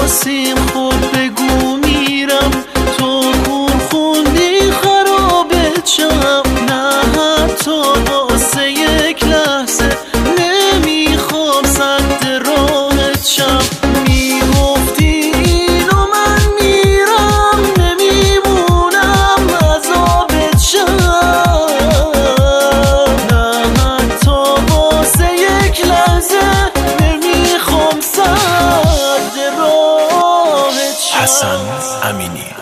نسیم خود بگو میرم، تو گور خوندی خرابت شم. نه حتی واسه یک لحظه نمیخوام سد راهت شم. میگفتی اینو من میرم، نمیمونم عذابت شم. نه حتی واسه یک لحظه نمیخوام سد راهت شم. حسن امینی.